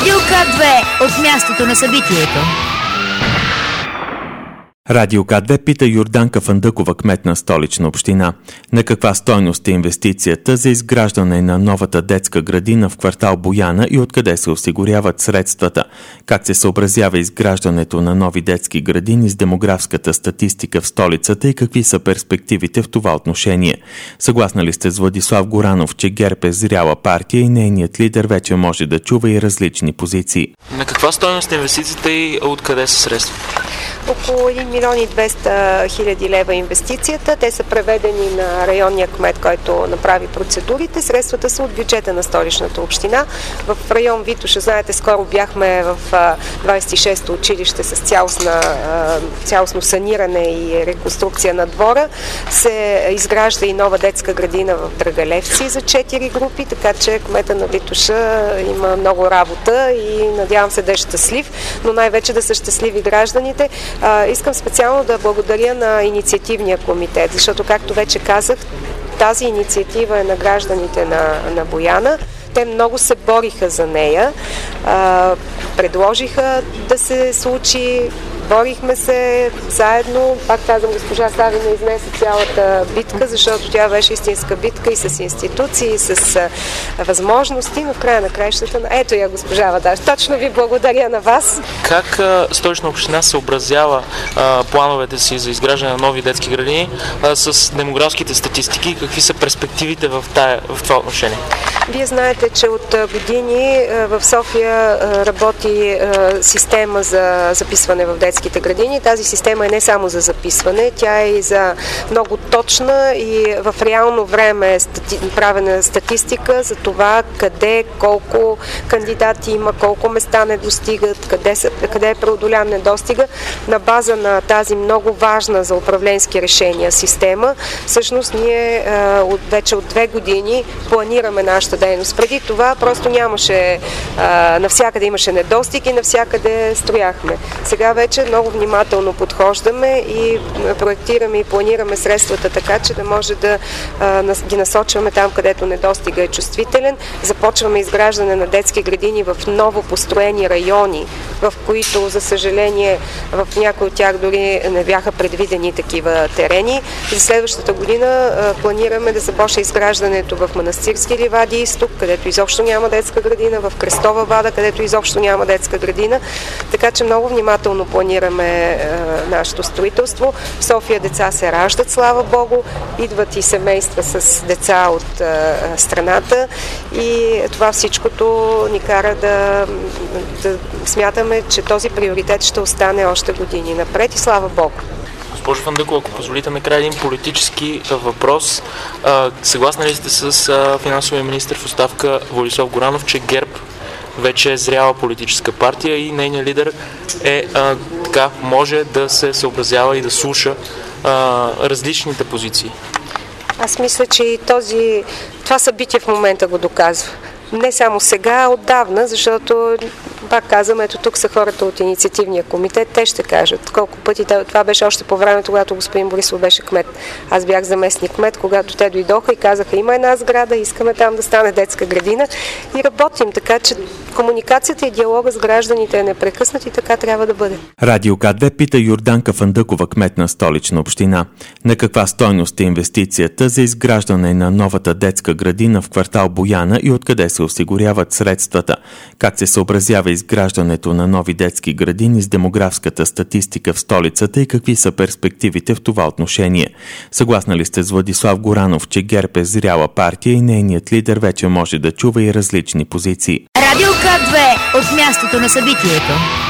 Радио К2 от мястото на събитието. Радио К2 пита Йорданка Фандъкова, кмет на Столична община. На каква стойност е инвестицията за изграждане на новата детска градина в квартал Бояна и откъде се осигуряват средствата? Как се съобразява изграждането на нови детски градини с демографската статистика в столицата и какви са перспективите в това отношение? Съгласна ли сте с Владислав Горанов, че ГЕРБ е зряла партия и нейният лидер вече може да чува и различни позиции? На каква стойност е инвестицията и откъде са средства? Около 1 милион и 200 хиляди лева инвестицията. Те са преведени на районния кмет, който направи процедурите. Средствата са от бюджета на Столичната община. В район Витоша, знаете, скоро бяхме в 26-то училище с цялостно саниране и реконструкция на двора. Се изгражда и нова детска градина в Драгалевци за 4 групи, така че кмета на Витоша има много работа и надявам се да е щастлив, но най-вече да са щастливи гражданите. Искам специално да благодаря на инициативния комитет, защото, както вече казах, тази инициатива е на гражданите на Бояна. Те много се бориха за нея, предложиха да се случи, борихме се заедно. Пак казвам, госпожа Савина изнесе цялата битка, защото тя беше истинска битка и с институции, и с възможности, но в края на краищата... Ето я, госпожа Вадаш. Точно ви благодаря на вас. Как Столична община съобразява плановете си за изграждане на нови детски градини с демографските статистики и какви са перспективите в това отношение? Вие знаете, че от години в София работи система за записване в детските градини. Тази система е не само за записване, тя е и за много точна и в реално време правена статистика за това къде, колко кандидати има, колко места не достигат, къде е преодолян недостига. На база на тази много важна за управленски решения система, всъщност ние вече от 2 години планираме нашата дейност. Преди това просто нямаше, навсякъде имаше недостиг и навсякъде строяхме. Сега вече много внимателно подхождаме и проектираме и планираме средствата така, че да може да ги насочваме там, където недостига е чувствителен. Започваме изграждане на детски градини в ново построени райони, в които, за съжаление, в някои от тях дори не бяха предвидени такива терени. За следващата година планираме да започне изграждането в Манастирски ливади изток, където изобщо няма детска градина, в Крестова вада, където изобщо няма детска градина. Така че много внимателно планираме нашето строителство. В София деца се раждат, слава Богу, идват и семейства с деца от страната и това всичкото ни кара да смятаме, че този приоритет ще остане още години напред и слава Богу. Госпожо Фандъкова, ако позволите накрая един политически въпрос. Съгласна ли сте с финансовия министър в оставка Владислав Горанов, че ГЕРБ вече е зряла политическа партия и нейният лидер може да се съобразява и да слуша различните позиции? Аз мисля, че и това събитие в момента го доказва. Не само сега, а отдавна, защото, пак казвам, ето тук са хората от инициативния комитет, те ще кажат колко пъти. Това беше още по времето, когато господин Борисов беше кмет. Аз бях заместник кмет, когато те дойдоха и казаха, има една сграда, искаме там да стане детска градина и работим, така че комуникацията и диалога с гражданите е непрекъснат и така трябва да бъде. Радио К2 пита Йорданка Фандъкова, кмет на Столична община. На каква стойност е инвестицията за изграждане на новата детска градина в квартал Бояна и откъде се осигуряват средствата? Как се съобразява изграждането на нови детски градини с демографската статистика в столицата и какви са перспективите в това отношение? Съгласна ли сте с Владислав Горанов, че ГЕРБ е зряла партия и нейният лидер вече може да чува и различни позиции? Радио К2 от мястото на събитието.